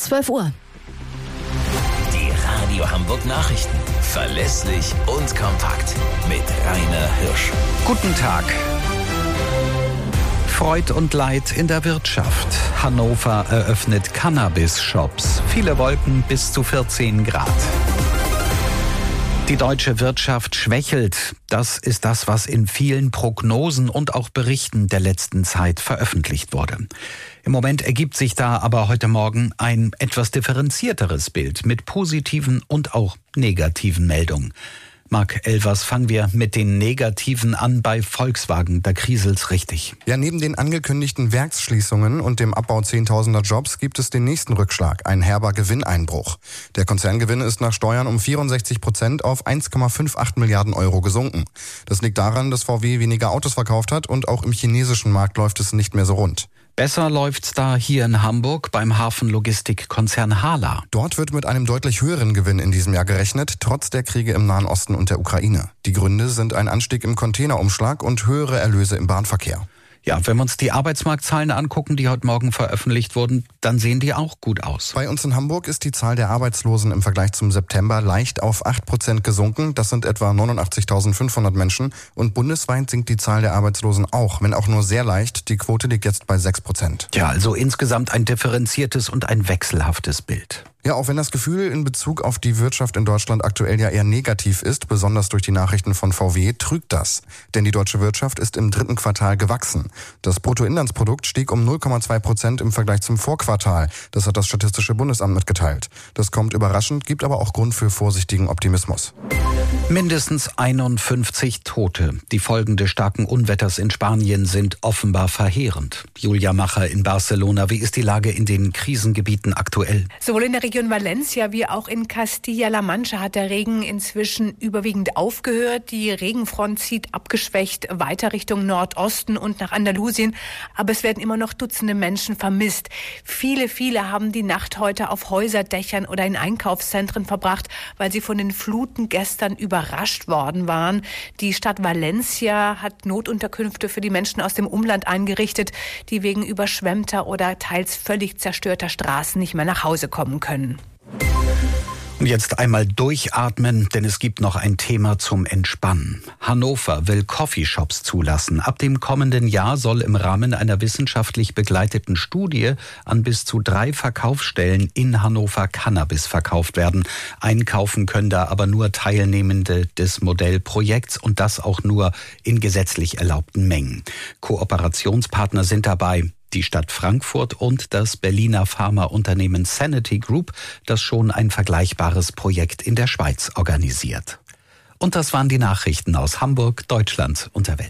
12 Uhr. Die Radio Hamburg Nachrichten. Verlässlich und kompakt. Mit Rainer Hirsch. Guten Tag. Freud und Leid in der Wirtschaft. Hannover eröffnet Cannabis-Shops. Viele Wolken bis zu 14 Grad. Die deutsche Wirtschaft schwächelt. Das ist das, was in vielen Prognosen und auch Berichten der letzten Zeit veröffentlicht wurde. Im Moment ergibt sich da aber heute Morgen ein etwas differenzierteres Bild mit positiven und auch negativen Meldungen. Marc Elvers, fangen wir mit den Negativen an bei Volkswagen. Da kriselt's richtig. Ja, neben den angekündigten Werksschließungen und dem Abbau zehntausender Jobs gibt es den nächsten Rückschlag, ein herber Gewinneinbruch. Der Konzerngewinn ist nach Steuern um 64% auf 1,58 Milliarden Euro gesunken. Das liegt daran, dass VW weniger Autos verkauft hat und auch im chinesischen Markt läuft es nicht mehr so rund. Besser läuft's da hier in Hamburg beim Hafenlogistikkonzern HHLA. Dort wird mit einem deutlich höheren Gewinn in diesem Jahr gerechnet, trotz der Kriege im Nahen Osten und der Ukraine. Die Gründe sind ein Anstieg im Containerumschlag und höhere Erlöse im Bahnverkehr. Ja, wenn wir uns die Arbeitsmarktzahlen angucken, die heute Morgen veröffentlicht wurden, dann sehen die auch gut aus. Bei uns in Hamburg ist die Zahl der Arbeitslosen im Vergleich zum September leicht auf 8% gesunken. Das sind etwa 89.500 Menschen. Und bundesweit sinkt die Zahl der Arbeitslosen auch, wenn auch nur sehr leicht. Die Quote liegt jetzt bei 6%. Ja, also insgesamt ein differenziertes und ein wechselhaftes Bild. Ja, auch wenn das Gefühl in Bezug auf die Wirtschaft in Deutschland aktuell ja eher negativ ist, besonders durch die Nachrichten von VW, trügt das. Denn die deutsche Wirtschaft ist im dritten Quartal gewachsen. Das Bruttoinlandsprodukt stieg um 0,2% im Vergleich zum Vorquartal. Das hat das Statistische Bundesamt mitgeteilt. Das kommt überraschend, gibt aber auch Grund für vorsichtigen Optimismus. Mindestens 51 Tote. Die Folgen des starken Unwetters in Spanien sind offenbar verheerend. Julia Macher in Barcelona, wie ist die Lage in den Krisengebieten aktuell? Sowohl in der Region Valencia wie auch in Castilla-La Mancha hat der Regen inzwischen überwiegend aufgehört. Die Regenfront zieht abgeschwächt weiter Richtung Nordosten und nach Andalusien. Aber es werden immer noch Dutzende Menschen vermisst. Viele haben die Nacht heute auf Häuserdächern oder in Einkaufszentren verbracht, weil sie von den Fluten gestern überrascht worden waren. Die Stadt Valencia hat Notunterkünfte für die Menschen aus dem Umland eingerichtet, die wegen überschwemmter oder teils völlig zerstörter Straßen nicht mehr nach Hause kommen können. Und jetzt einmal durchatmen, denn es gibt noch ein Thema zum Entspannen. Hannover will Coffeeshops zulassen. Ab dem kommenden Jahr soll im Rahmen einer wissenschaftlich begleiteten Studie an bis zu 3 Verkaufsstellen in Hannover Cannabis verkauft werden. Einkaufen können da aber nur Teilnehmende des Modellprojekts und das auch nur in gesetzlich erlaubten Mengen. Kooperationspartner sind dabei die Stadt Frankfurt und das Berliner Pharmaunternehmen Sanity Group, das schon ein vergleichbares Projekt in der Schweiz organisiert. Und das waren die Nachrichten aus Hamburg, Deutschland und der Welt.